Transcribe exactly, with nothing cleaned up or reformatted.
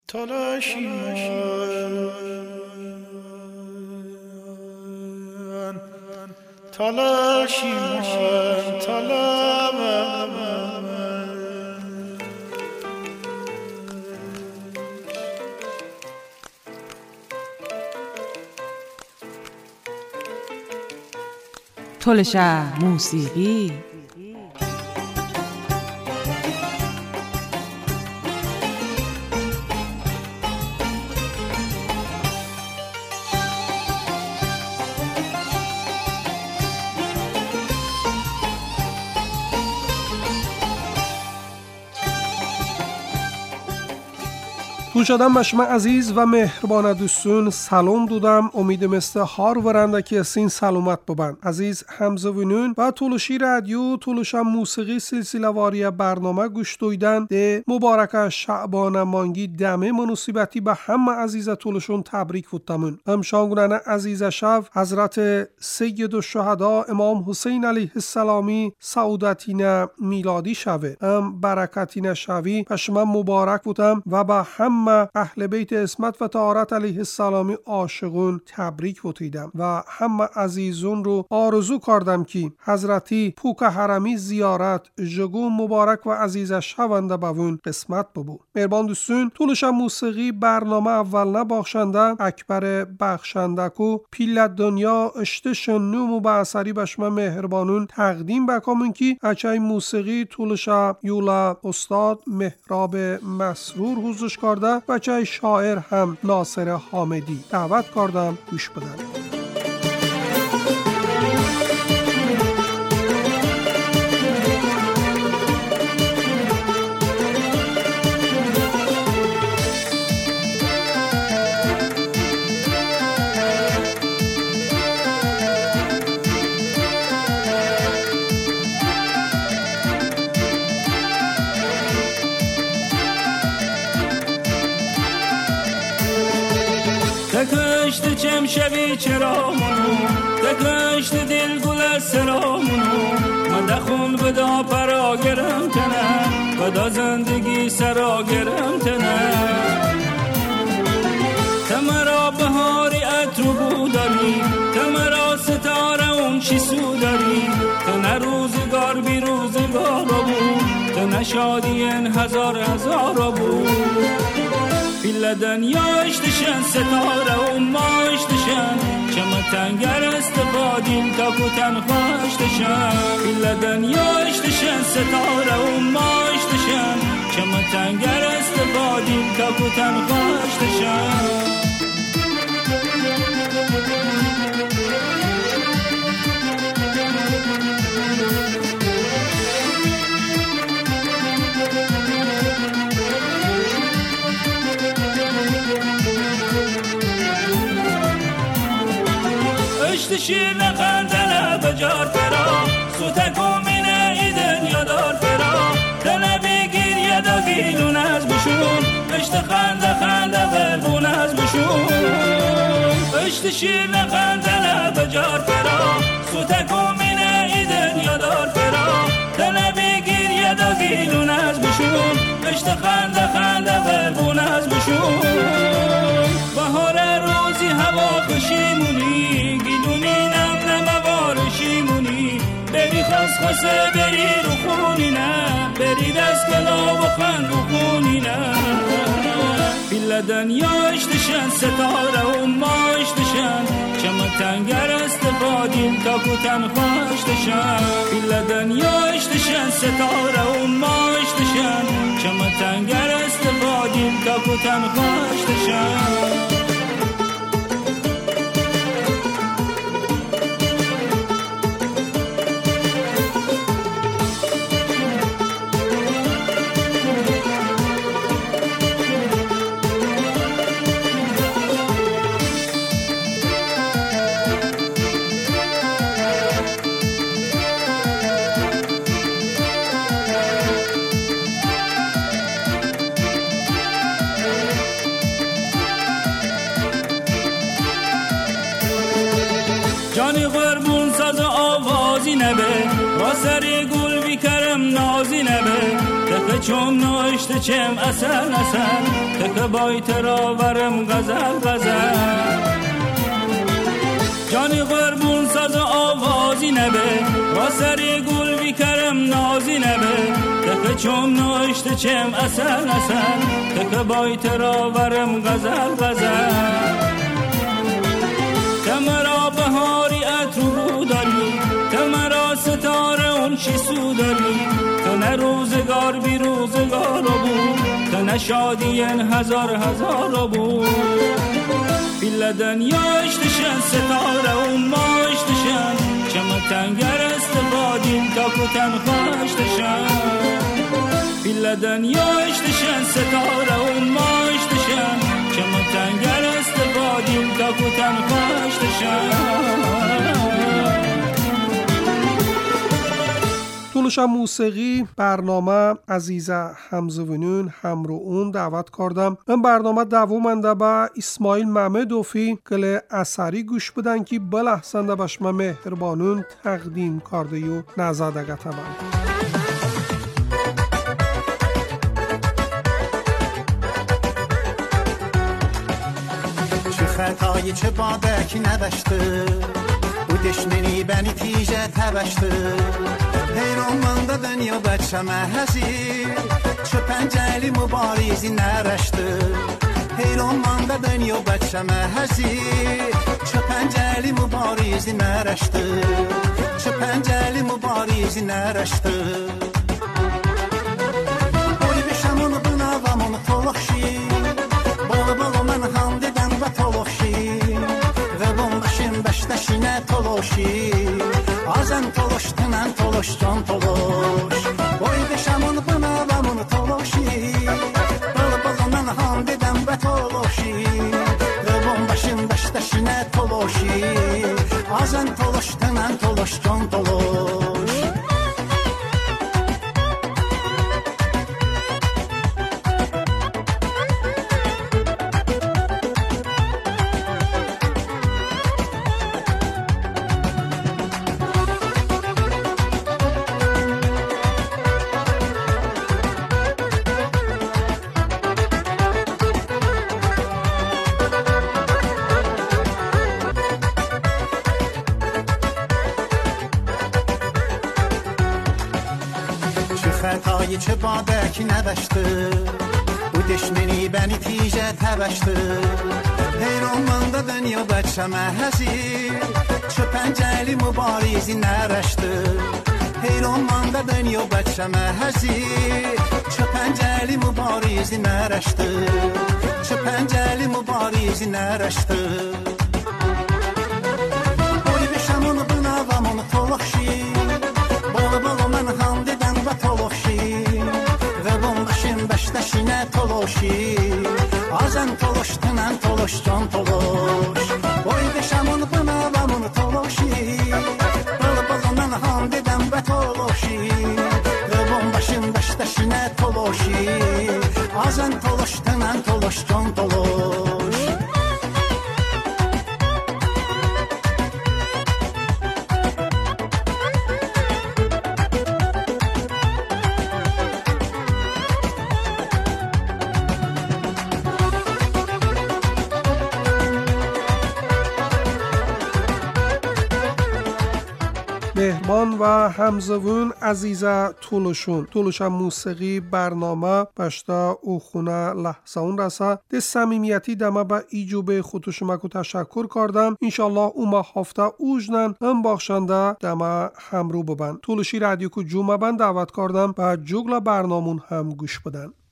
تلاشی من تلاشی من طلبم تلشه موسیقی توشادم بشما عزیز و مهربان دوستون سلام دودم. امیدم است هر ورنده که سین سلامت ببن. عزیز همزوینون و تولشی رادیو تولشم موسیقی سلسله واری برنامه گوش دویدن ده مبارک شعبان مانگی دمه مناسبتی به همه عزیز تولشون تبریک بودتمون. هم شانگونن عزیز شب حضرت سید الشهدا امام حسین علیه السلامی سعودتین میلادی شوه. هم برکتین شوی بشما مبارک بودم و به هم اهل بیت اسمت و طهارت علیه السلامی عاشقون تبریک بودیدم و همه عزیزون رو آرزو کردم که حضرتی پوک حرمی زیارت جگو مبارک و عزیز شونده بوون قسمت ببو. مهربان دوستون طولشم موسیقی برنامه اول نباخشنده اکبر بخشنده کو پیل دنیا اشتشن نومو به اثری بشما مهربانون تقدیم بکامون که اچای موسیقی طولشم یولا استاد مهراب مسرور حوزش کرده و چای شاعر هم ناصر حامدی دعوت کردم گوش بدن. تکشت چم شبی چرامونو تکشت دل گل سرامونو من دخون بدا پرا گرم تنه بدا زندگی سرا گرم تنه تمرا بهاری اترو بوداری تمرا ستاره اون چی سو داری تنه روزگار بی روزگار بود تنه شادی ان هزار هزار بود پیل دنیا اشتشن ستاره و ما اشتشن چما تنگر استفادیم تا کتن خواشتشن پیل دنیا اشتشن ستاره و ما اشتشن چما تنگر استفادیم تا کتن خواشتشن شیر نخندنه بجار فرا سوته کومینه ایدن یادار فرا دنه بگیر یدا گیلون از بشون اشت خنده خنده غربون از بشون اشت شیر نخندنه بجار فرا سوته کومینه ایدن یادار فرا دنه بگیر یدا گیلون از بشون اشت خنده خنده غربون از بشون بهار روزی هوا خوشیمونی بری خس خسه بری رو خونی نه بری دست کلا و خند رو خونی نه پیل دنیا اشتشن ستاره و ما اشتشن چما تنگر استفادیم تا کتن خواشتشن پیل دنیا اشتشن ستاره و ما اشتشن چما تنگر استفادیم تا کتن خواشتشن جانی قربون ساز آوازی نبه را سری گل بی کرم نازی نبه تک چوم نوشته چم اصل اصل تک بایت را ورم غزل غزل جانی قربون ساز آوازی نبه را سری گل بیکرم نازی نبه تک چوم نوشته چم اصل اصل تک بایت را ورم غزل غزل تمرا بهاری اترو داری تمرا ستاره اون چی سو داری تو نه روزگار بی روزگار بود تو نه شادی هزار هزار بود بیل دنیاشتشن ستاره اون ماشتشن چم تنگر استفادیم تا کتن خواشتشن بیل دنیاشتشن ستاره اون ماشتشن چم تنگر استفادیم تا کتن خواشتشن طولش موسیقی برنامه عزیز همزوینون همرو اون دعوت کردم. این برنامه دوامنده با اسماعیل ممدوفی کل اثری گوش بدن که بلحسنده بشمه مهربانون تقدیم کرده و نزده گتبن. چه خطایی چه بادکی نداشته او دشمنی بنی تیجه تبشته حیران مانده دنیا بچم هزیر چه پنجلی مبارزی نرشته حیران مانده دنیا بچم هزیر چه پنجلی مبارزی نرشته چه پنجلی مبارزی نرشته بوی بشمون بناوامون تلخشی بالا بالا من هم دیدم و تلخشی غبون بشیم بشتشینه تلوشی آزن تلوش تنن تلوش جان تلوش boy deşamın pınavamın toluşi bal balından ham dedem be toluşi rıbın başın baştaşine toluşi azan toluş tenen toluş can toluş خطایی چه بادکی نداشته او دشمنی بنی تیجه تبشته حیران مانده دنیا بچم هزیر چه پنجلی مبارزی نرشته حیران مانده دنیا بچم هزیر چه پنجلی مبارزی نرشته چه پنجلی مبارزی نرشته boy beşamın bınavamın tolukşi balı balı mən ham dedən və tolukşi Rəbun başın bəştəşinə toluşi Azən toluş tənən toluş can toluş boy beşamın bınavamın tolukşi balı balı mən ham dedən və tolukşi Rəbun başın bəştəşinə toluşi Azən toluş tənən toluş can toluş مهربان و همزوون عزیزه طولشون طولشم موسیقی برنامه بشتا او خونه لحظه اون رسه ده سمیمیتی دمه با ایجوب خودشما که تشکر کردم انشالله او ما هفته اوجنن هم باخشنده دمه همرو ببن طولشی رادیو که جمعه بند دعوت کردم و جگل برنامون هم گوش بدن